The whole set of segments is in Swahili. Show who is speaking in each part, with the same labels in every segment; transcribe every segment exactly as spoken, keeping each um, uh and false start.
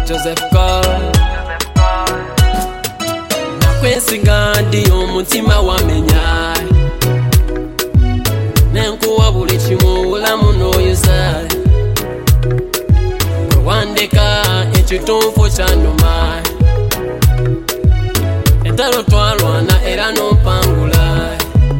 Speaker 1: Joseph Cole nakwesinga ndi omutima wamenya nenkuwa buli kimu bulamu n'oyuza wandeka ekituufu kyannuma entalo twalwana era n'ompangula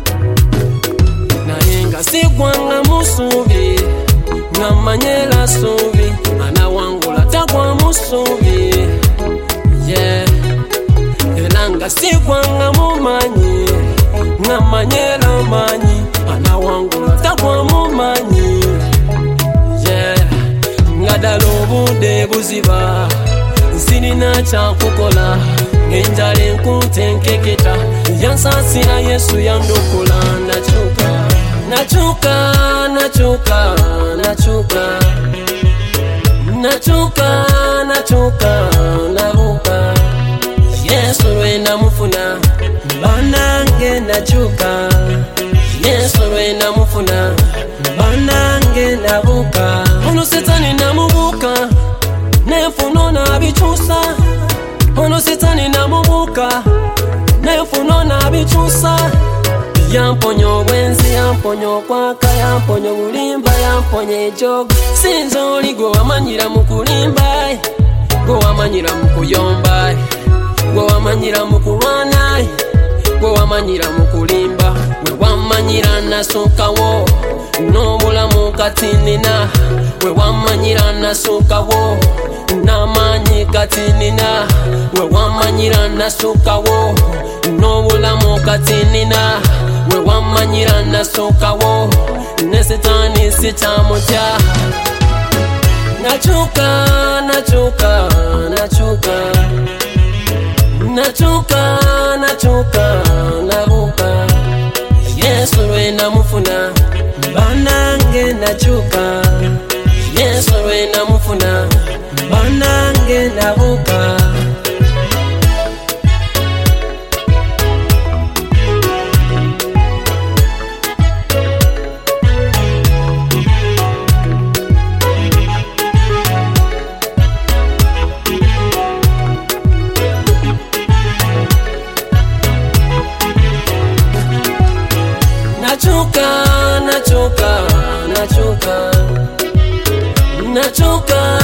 Speaker 1: naye nga sigwanga musuubi nga manyera suubi anawangula tagwa musuubi yeah era nga sigwanga mumanyi nga manyera manyi anawangula tagwa mumanyi yeah nga ddala obudde buziba nsirina kyakukola ng'enjala enkuntenkeketa yansaasira Yesu yandokola nakyuka nakyuka nakyuka nakyuka nakyuka nakyuka nabuka Yesu lwe namufuna banange nakyuka Yesu lwe namufuna banange nabuka ono Satani namubuka nefuno nabikyusa ono Satani namubuka nefuno nabikyusa yamponya obwenzi yamponya okwaka yamponya obulimba yamponya ejogo sinza oli gwe wamanyira mu kulimba gwe wamanyira mu kuyomba gwe wamanyira mu kulwana gwe wamanyira mu kulimba gwe wamanyira nasookawo n'obulamu kati nina gwe wamanyira nasookawo n'amaanyi kati nina gwe wamanyira nasookawo n'obulamu kati nina gwe wamanyira nasookawo ne Satani sikyamutya nakyuka nakyuka nakyuka nakyuka nakyuka nabuka Yesu lwe namufuna banange nakyuka Yesu lwe namufuna banange nabuka nachuka nachuka nachuka nachuka